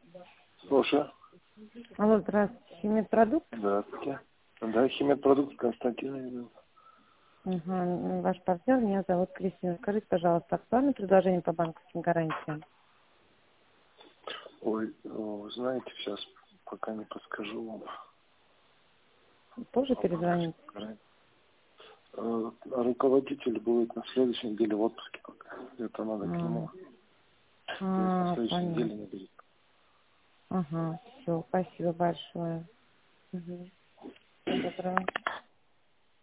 Слушаю. Алло, здравствуйте. Химмет-продукт? Здравствуйте. Да, химия-продукт Константин Ильин. Угу. Ваш партнер, меня зовут Кристина. Скажите, пожалуйста, актуальное предложение по банковским гарантиям? Ой, вы знаете, сейчас пока не подскажу вам. Позже перезвоните. Руководитель будет на следующей неделе в отпуске пока. Это надо к нему. То есть на следующей неделе не будет. Ага, все, спасибо большое. Угу. Всего доброго.